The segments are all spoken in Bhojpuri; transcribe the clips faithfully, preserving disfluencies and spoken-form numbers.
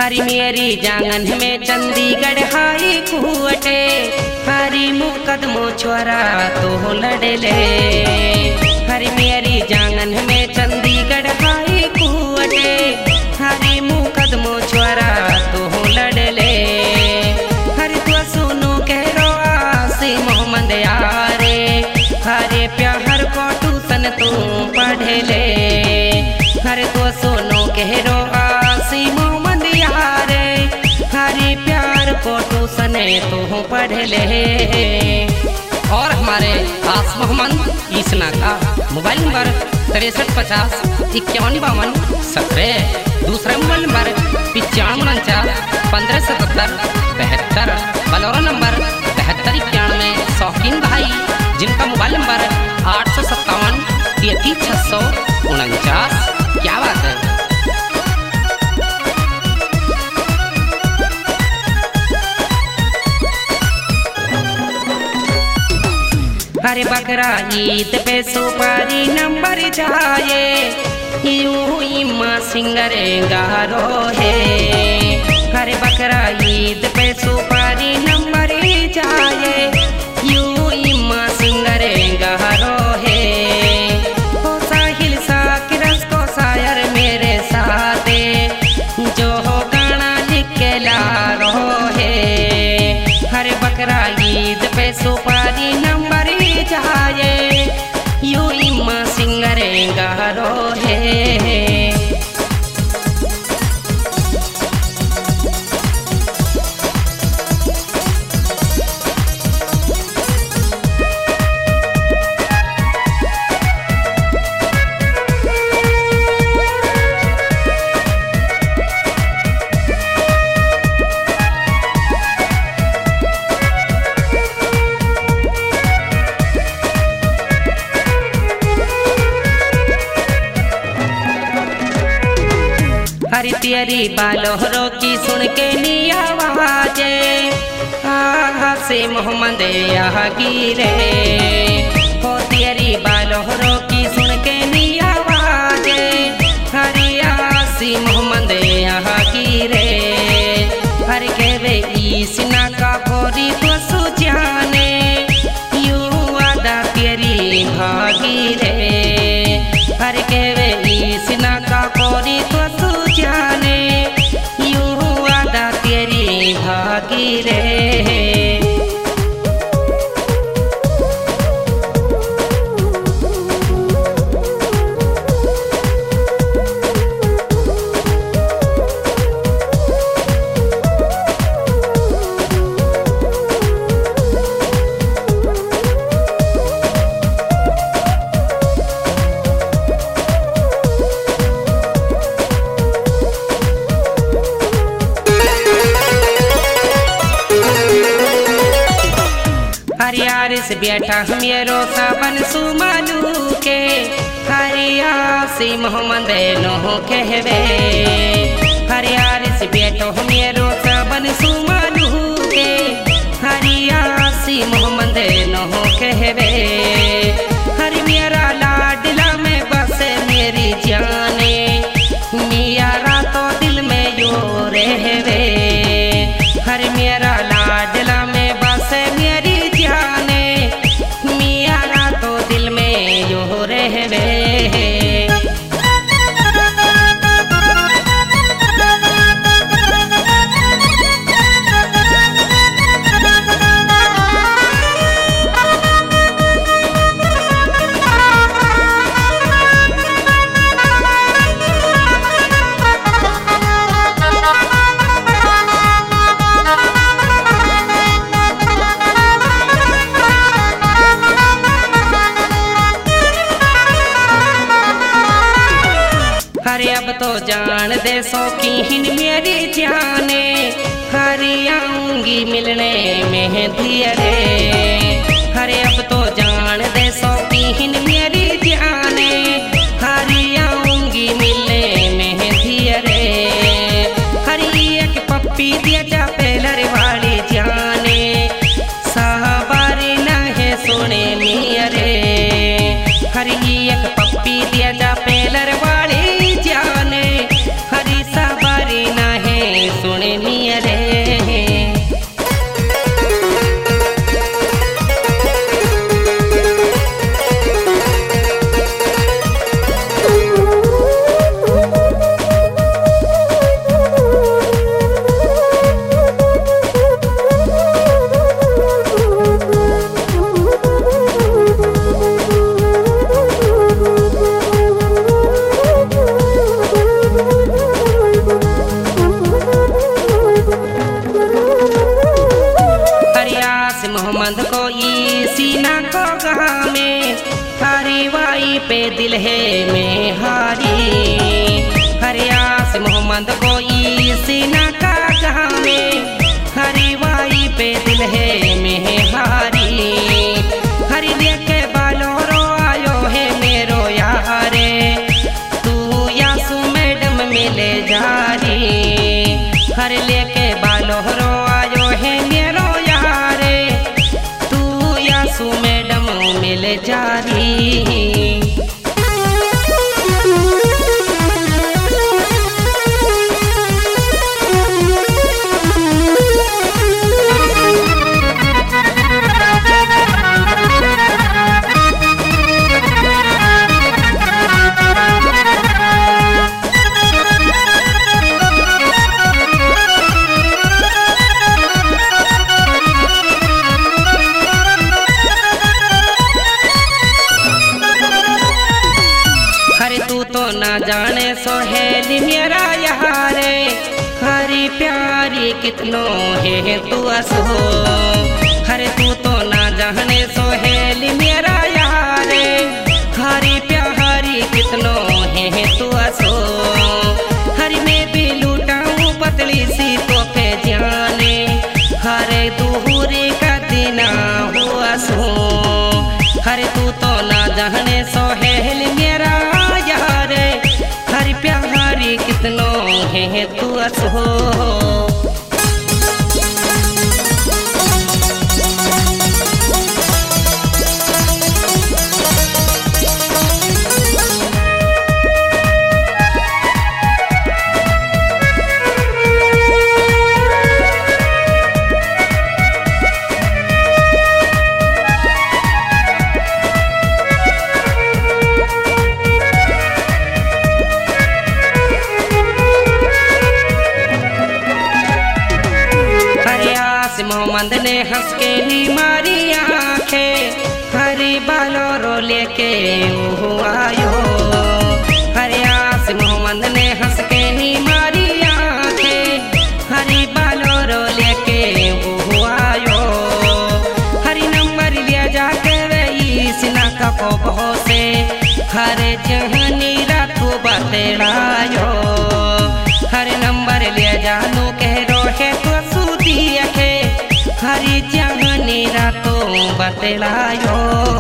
हरी मेरी जांगन में चंडीगढ़ हाई कुवटे, हरी मुकदमो छोरा तो लड़ ले। हरी मेरी जांगन में चंडीगढ़ हाई कुवटे, हरी मुकदमो छोरा तो लड़ ले। हरी तो सुनो कह रो आसी मोहम्मद यारे, हरे प्यार को ट्यूशन तू पढ़ ले। हरे तो सुनो कह रो आसी मोहम्मद यारे, हरे प्यार को ट्यूशन तू पढ़ ले। और हमारे आस मोहम्मद ईसना का मोबाइल नंबर तिरसठ पचास इक्यावन बावन सत्रह, दूसरा मोबाइल नंबर पिचानवे उनचास पंद्रह सतहत्तर बहत्तर, बलोरा नंबर बहत्तर इक्यानवे। शौकीन भाई जिनका मोबाइल नंबर आठ सौ सत्तावन तैतीस छः सौ उनचास। क्या बात है। हरे बकरा ईद पे सुपारी नंबर जाए, यूं इम्मा सिंगर गारो है। हरे बकरा ईद पे सुपारी नंबर जाए, यूं इम्मा सिंगर गारो है। हो साहिल साकिरस को शायर मेरे साथे, जो हो गाना लिख के ला रो है। हरे बकरा ईद पे सुपारी नंबर जाए, यू इम्मा सिंगर गारो है। हरी तेरी बालोहरों की सुन के नी आवाजे, आहा से मोहम्मद यहाँ गिरे। हो तेरी बालोहरों की सुन के नी आवाजे, हरी आसी मोहम्मद यहाँ गिरे। हर के वे ईसना का बोरी तो सुजाने, यू आदा तेरी भागी रे। हर के वे ईसना का बोरी तो जाने, यूं आदा तेरी भागी रे। हरियार से बैठा मेरो साबन सुमालू के, हरियासी मोहम्मद नो कहवे। हरियार से बैठो मेरो साबन सुमालू के, हरियासी मोहम्मद नो कहवे। हरि मेरा लाडला में बसे मेरी जाने, मेरा तो दिल में यो रहवे। हरि मेरा लाडला में बसे मेरी जाने, मेरा तो दिल में यो रहवे। हरे अब तो जान दे शौकीन मेरी जाने, हरे आऊंगी मिलने में धीरे। हरे अब तो जान दे शौकीन मेरी जाने, हरे आऊंगी मिलने में धीरे। हरी एक पप्पी दिया जा पेलर वाली जाने, साहबारी ना है सुने मेरे। हरी एक पप्पी दिया जा पेलर वाली जाने, हरी साहबारी ना है पे दिल है में हारी। हरियास मोहम्मद को सीना का गावे, हरिवाई पे दिल है में हारी। हरि लेके बालो रो आयो है मेरो यारे, तू यासु मैडम मिले जारी। हर लेके बालो रो आयो है मेरो यारे, तू यासु मैडम मिले जारी। ना जाने सोहेली मेरा यारे, हरी प्यारी कितनो है तू असो। हरे तू तो ना जाने सोहेली मेरा यारे, हरी प्यारी कितनो है तू असो। हरी में भी लूटाऊं पतली सी तो पे जाने, हरे दूरी का दिना हुआ सो। हरे तू तो ना जाने सोहेली मेरा यारे, हरी प्यारी कितनो है तू असो। मोहम्मद ने हंस के ली मारी आंखें, हरी बालो रो लेके वो आयो। हरियास मोहम्मद ने हंस के ली मारी आंखें, हरी बालो रो लेके वो आयो। हरी नंबर लिया जाके वही सिना का पोपो से, हरे जहनी रातू बतेड़ायो। हरे नंबर लिया जानू कह रो है तो सूती अखे, हरी जहनी रातों बतलायो।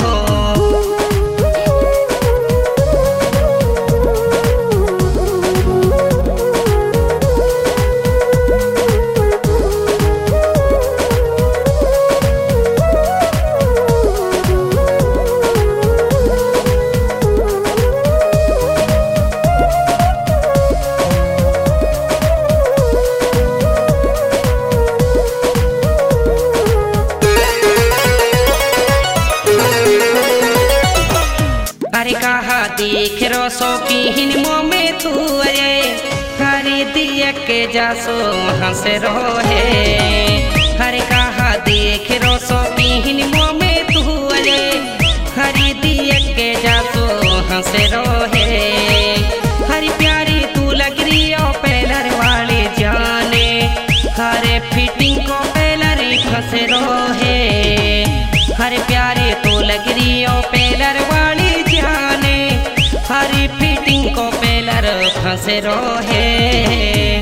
हरे कहा देख रो सो की हिनमो में तू अये, हरी दिया के जासो हंस रो है। हरे कहा देख रो सो की हिनमो में तू अये, हरी दिया के जासो हंस रो है। हरी प्यारी तू लग रही हो पेलर वाले जाने, हरे फिटिंग को पेलर फंस रो है। हरे प्यारे तू लग रही हो पेलर वाली जाने, हरी फिटिंग को पेलर फंस रो है।